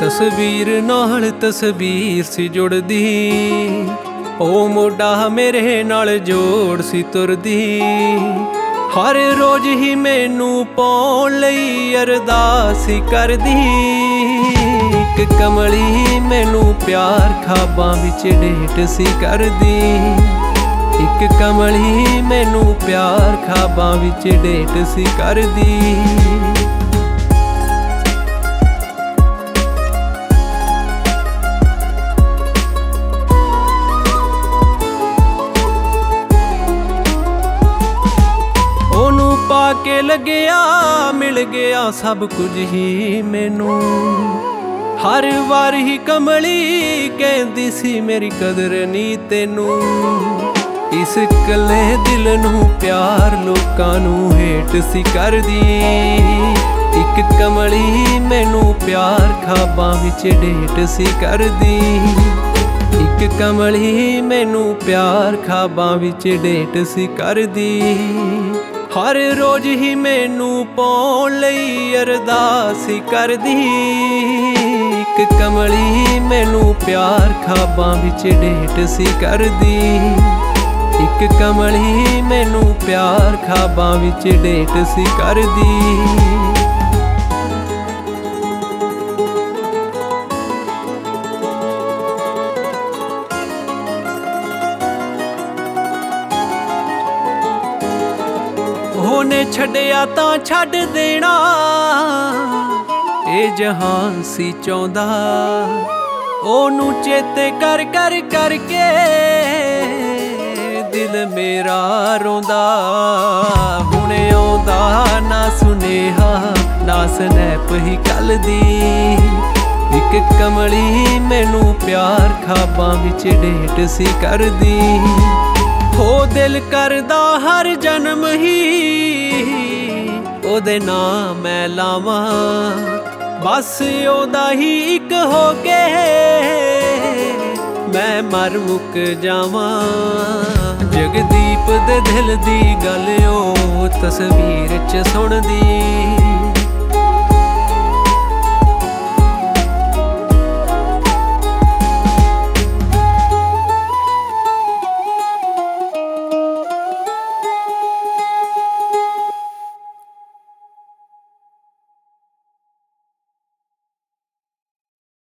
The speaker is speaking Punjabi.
ਤਸਵੀਰ ਨਾਲ ਤਸਵੀਰ ਸੀ ਜੁੜਦੀ, ਉਹ ਮੋਢਾ ਮੇਰੇ ਨਾਲ ਜੋੜ ਸੀ ਤੁਰਦੀ। ਹਰ ਰੋਜ਼ ਹੀ ਮੈਨੂੰ ਪਾਉਣ ਲਈ ਅਰਦਾਸ ਸੀ ਕਰਦੀ। ਇੱਕ ਕਮਲੀ ਮੈਨੂੰ ਪਿਆਰ ਖਾਬਾਂ ਵਿੱਚ ਡੇਟ ਸੀ ਕਰਦੀ। ਇੱਕ ਕਮਲੀ ਮੈਨੂੰ ਪਿਆਰ ਖਾਬਾਂ ਵਿੱਚ ਡੇਟ ਸੀ ਕਰਦੀ। ਉਹਨੂੰ ਪਾ ਕੇ ਲੱਗਿਆ ਮਿਲ ਗਿਆ ਸਭ ਕੁਝ ਹੀ ਮੈਨੂੰ। ਹਰ ਵਾਰ ਹੀ ਕਮਲੀ ਕਹਿੰਦੀ ਸੀ ਮੇਰੀ ਕਦਰ ਨਹੀਂ ਤੈਨੂੰ। ਇਸ ਇਕੱਲੇ ਦਿਲ ਨੂੰ ਪਿਆਰ ਲੋਕਾਂ ਨੂੰ ਹੇਟ ਸੀ ਕਰਦੀ। ਇੱਕ ਕਮਲੀ ਮੈਨੂੰ ਪਿਆਰ ਖਾਬਾਂ ਵਿੱਚ ਡੇਟ ਸੀ ਕਰਦੀ। ਇੱਕ ਕਮਲੀ ਮੈਨੂੰ ਪਿਆਰ ਖਾਬਾਂ ਵਿੱਚ ਡੇਟ ਸੀ ਕਰਦੀ। ਹਰ ਰੋਜ਼ ਹੀ ਮੈਨੂੰ ਪਾਉਣ ਲਈ ਅਰਦਾਸ ਸੀ ਕਰਦੀ। ਇੱਕ ਕਮਲੀ ਮੈਨੂੰ ਪਿਆਰ ਖਾਬਾਂ ਵਿੱਚ ਡੇਟ ਸੀ ਕਰਦੀ। ਇੱਕ ਕਮਲੀ ਮੈਨੂੰ ਪਿਆਰ ਖਾਬਾਂ ਵਿੱਚ ਡੇਟ ਸੀ ਕਰਦੀ। ਉਹਨੇ ਛੱਡਿਆ ਤਾਂ ਛੱਡ ਦੇਣਾ, ਇਹ ਜਹਾਨ ਸੀ ਚਾਹੁੰਦਾ। ਉਹਨੂੰ ਚੇਤੇ ਕਰ ਕਰ ਕਰਕੇ ਦਿਲ ਮੇਰਾ ਰੋਂਦਾ। ਹੁਣ ਆਉਂਦਾ ਨਾ ਸੁਨੇਹਾ ਨਾ ਸਨੈਪ ਹੀ ਕੱਲ ਦੀ। ਇੱਕ ਕਮਲੀ ਮੈਨੂੰ ਪਿਆਰ ਖਾਬਾਂ ਵਿੱਚ ਡੇਟ ਸੀ ਕਰਦੀ। ਹੋ ਦਿਲ ਕਰਦਾ ਹਰ ਜਨਮ ਹੀ ਉਹਦੇ ਨਾਂ ਮੈਂ ਲਾਵਾਂ। ਬਸ ਉਹਦਾ ਹੀ ਇੱਕ ਹੋ ਕੇ ਮੈਂ ਮਰ ਮੁੱਕ ਜਾਵਾਂ। ਜਗਦੀਪ ਦੇ ਦਿਲ ਦੀ ਗੱਲ ਉਹ ਤਸਵੀਰ 'ਚ ਸੁਣਦੀ।